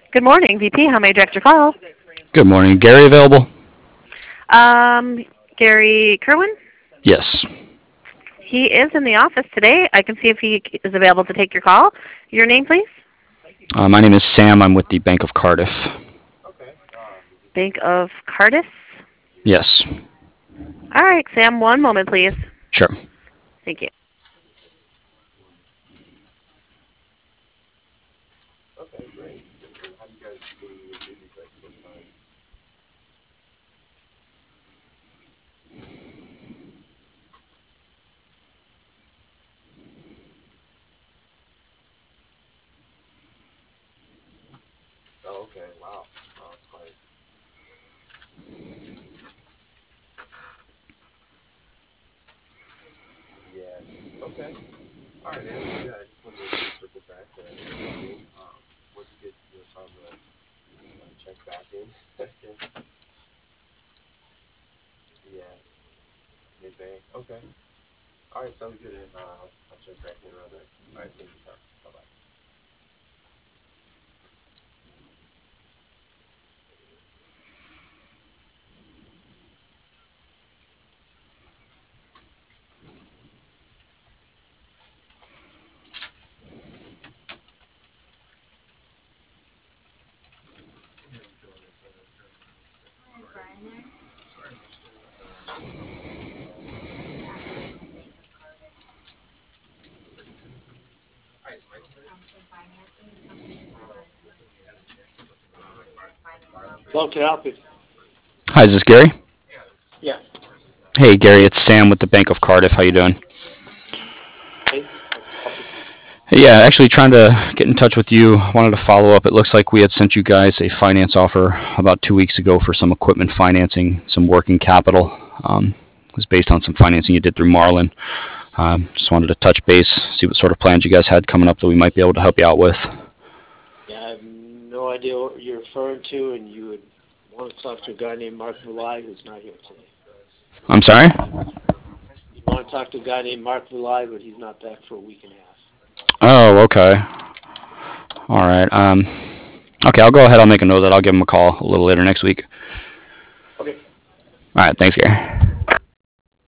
Good morning, VP. How may I direct your call? Good morning. Gary available? Um, Gary Kerwin? Yes. He is in the office today. I can see if he is available to take your call. Your name, please? My name is Sam. I'm with the Bank of Cardiff. Bank of Cardiff. Yes. All right, Sam, one moment, please. Sure. Thank you. Hello, can I help you? Hi, is this Gary? Yeah. Hey, Gary. It's Sam with the Bank of Cardiff. How you doing? Hey, how can I help you? Hey, yeah, actually trying to get in touch with you. Wanted to follow up. It looks like we had sent you guys a finance offer about 2 weeks ago for some equipment financing, some working capital. It was based on some financing you did through Marlin. Just wanted to touch base, see what sort of plans you guys had coming up that we might be able to help you out with. Yeah, I have no idea what you're referring to, and you would want to talk to a guy named Mark Villi, who's not here today. I'm sorry? You want to talk to a guy named Mark Villi, but he's not back for a week and a half. Oh, okay. All right. Okay, I'll go ahead. I'll make a note that I'll give him a call a little later next week. Okay. All right. Thanks, Gary.